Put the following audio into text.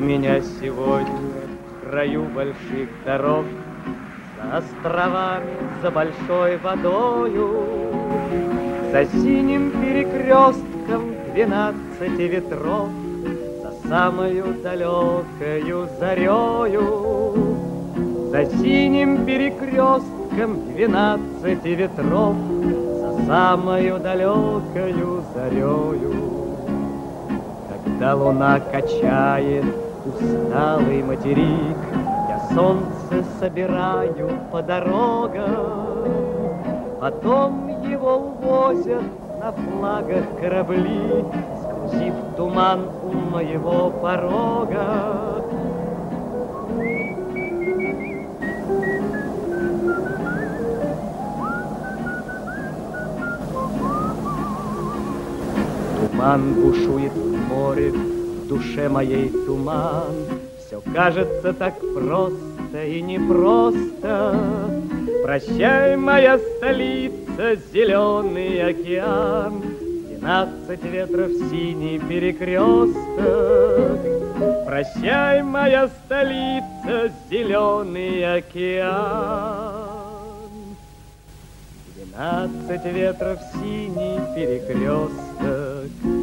меня сегодня в краю больших дорог, за островами, за большой водою, за синим перекрестком 12 ветров, за самою далекою зарею, за синим перекрестком 12 ветров, за самою далекою зарею. Когда луна качает усталый материк, я солнце собираю по дорогам, потом его увозят на флагах корабли, сквозив туман у моего порога. Туман бушует в море, в душе моей туман. Все кажется так просто и непросто. Прощай, моя столица, зеленый океан, 12 ветров, синий перекресток. Прощай, моя столица, зеленый океан, 12 ветров, синий перекресток.